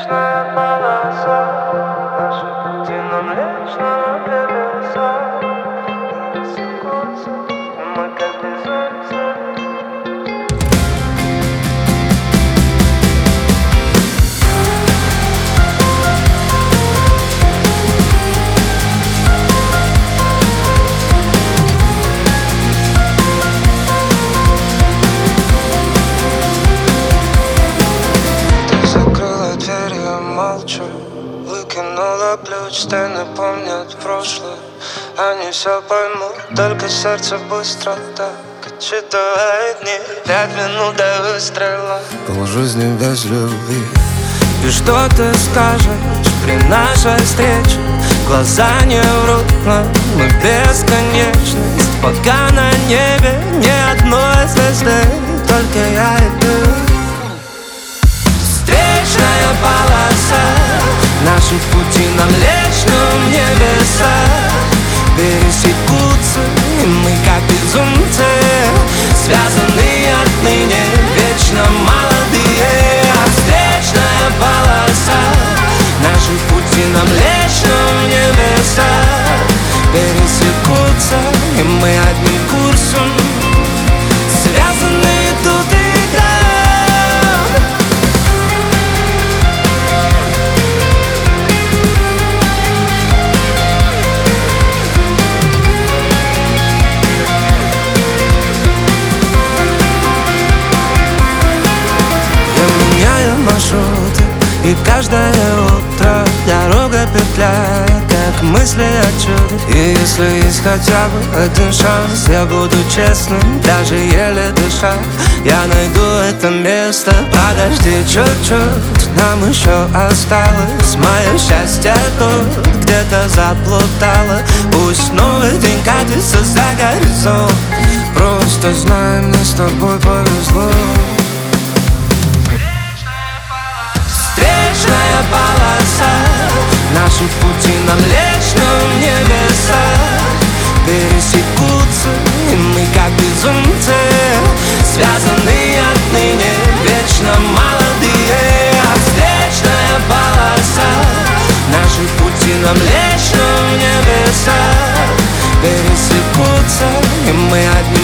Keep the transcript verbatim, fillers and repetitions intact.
Млечная полоса, наши пути на млечном небеса. И рассекутся, и мы как безумцы. Выкинула ключ, стены помнят прошлое. Они все поймут, только сердце быстро так отчитывает дни. Пять минут до выстрела, полжизни без любви. И что ты скажешь при нашей встрече? Глаза не врут, но мы бесконечность. Пока на небе ни одной звезды, только я и ты. Встречная полоса, наши пути на млечном небеса пересекутся, и мы как безумцы, связаны отныне, вечно молодые. Встречная полоса, наши пути на млечном небеса пересекутся, и мы одним курсом связаны тут и там. Маршруты, и каждое утро дорога петляет, как мысли отчет. И если есть хотя бы один шанс, я буду честным, даже еле дыша. Я найду это место, подожди чуть-чуть, нам еще осталось. Мое счастье тут где-то заплутало. Пусть новый день катится за горизонт, просто знай, мне с тобой повезло. Встречная полоса, наши пути на млечном небеса пересекутся, и мы как безумцы, связаны отныне, вечно молодые. Встречная полоса, наши пути на млечном небеса пересекутся, и мы одни